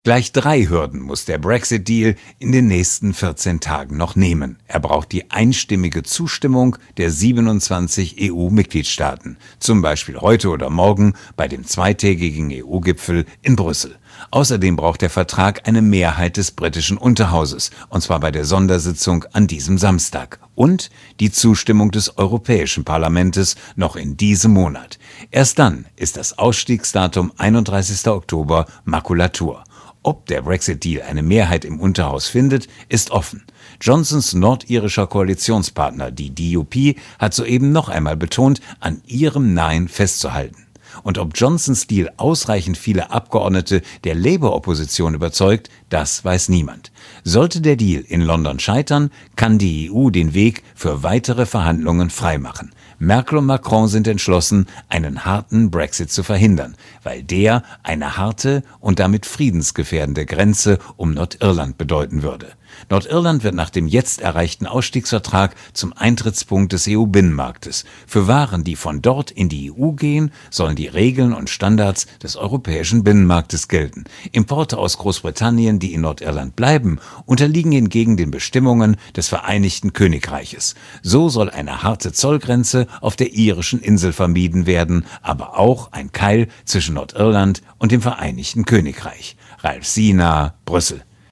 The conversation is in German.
Gleich 3 Hürden muss der Brexit-Deal in den nächsten 14 Tagen noch nehmen. Er braucht die einstimmige Zustimmung der 27 EU-Mitgliedstaaten, zum Beispiel heute oder morgen bei dem zweitägigen EU-Gipfel in Brüssel. Außerdem braucht der Vertrag eine Mehrheit des britischen Unterhauses, und zwar bei der Sondersitzung an diesem Samstag. Und die Zustimmung des Europäischen Parlaments noch in diesem Monat. Erst dann ist das Ausstiegsdatum 31. Oktober Makulatur. Ob der Brexit-Deal eine Mehrheit im Unterhaus findet, ist offen. Johnsons nordirischer Koalitionspartner, die DUP, hat soeben noch einmal betont, an ihrem Nein festzuhalten. Und ob Johnsons Deal ausreichend viele Abgeordnete der Labour-Opposition überzeugt, das weiß niemand. Sollte der Deal in London scheitern, kann die EU den Weg für weitere Verhandlungen freimachen. Merkel und Macron sind entschlossen, einen harten Brexit zu verhindern, weil der eine harte und damit friedensgefährdende Grenze um Nordirland bedeuten würde. Nordirland wird nach dem jetzt erreichten Ausstiegsvertrag zum Eintrittspunkt des EU-Binnenmarktes. Für Waren, die von dort in die EU gehen, sollen die Regeln und Standards des europäischen Binnenmarktes gelten. Importe aus Großbritannien, die in Nordirland bleiben, unterliegen hingegen den Bestimmungen des Vereinigten Königreiches. So soll eine harte Zollgrenze auf der irischen Insel vermieden werden, aber auch ein Keil zwischen Nordirland und dem Vereinigten Königreich. Ralf Siener, Brüssel.